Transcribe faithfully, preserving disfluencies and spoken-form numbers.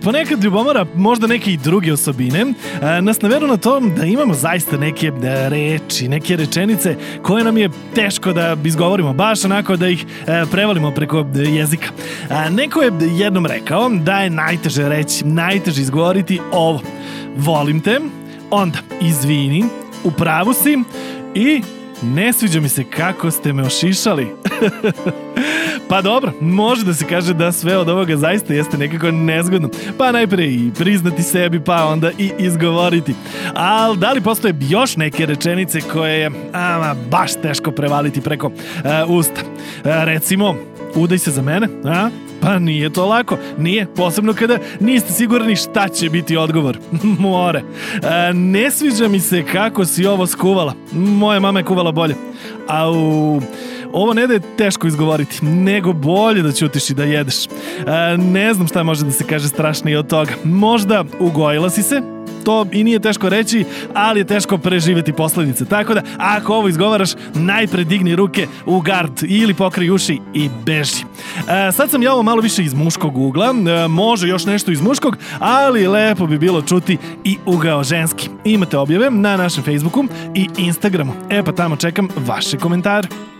ponekad ljubomora, možda neke i druge osobine, nas naveru na to da imamo zaista neke reči, neke rečenice koje nam je teško da izgovorimo, baš onako da ih prevalimo preko jezika. Neko je jednom rekao da je najteže reći, najteže izgovoriti ovo: volim te, onda izvini, u pravu si i ne sviđa mi se kako ste me ošišali. Pa dobro, može da se kaže da sve od ovoga zaista jeste nekako nezgodno. Pa najpre i priznati sebi, pa onda i izgovoriti. Ali da li postoje još neke rečenice koje je ama, baš teško prevaliti preko uh, usta? Uh, recimo, udaj se za mene, a? Pa nije to lako, nije, posebno kada niste sigurni šta će biti odgovor. More. E, ne sviđa mi se kako si ovo skuvala. Moja mama je kuvala bolje. Au, ovo ne da je teško izgovoriti, nego bolje da ćutiš i da jedeš. E, ne znam šta može da se kaže strašnije od toga. Možda ugojila si se, to i nije teško reći, ali je teško preživjeti posljedice. Tako da, ako ovo izgovaraš, najpre digni ruke u gard ili pokri uši i beži. E, sad sam ja ovo malo više iz muškog ugla, e, može još nešto iz muškog, ali lepo bi bilo čuti i ugao ženski. Imate objave na našem Facebooku i Instagramu. E pa tamo čekam vaše komentare.